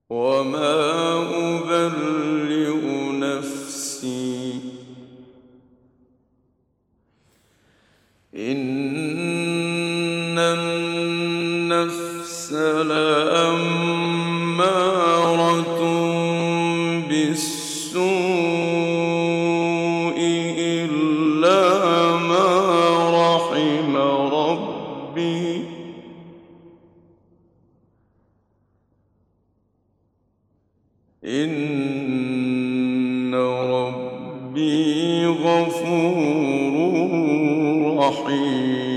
وما أبرئ نفسي إن النفس لأمارة بالسوء إلا ما رحم ربي إن ربي غفور رحيم.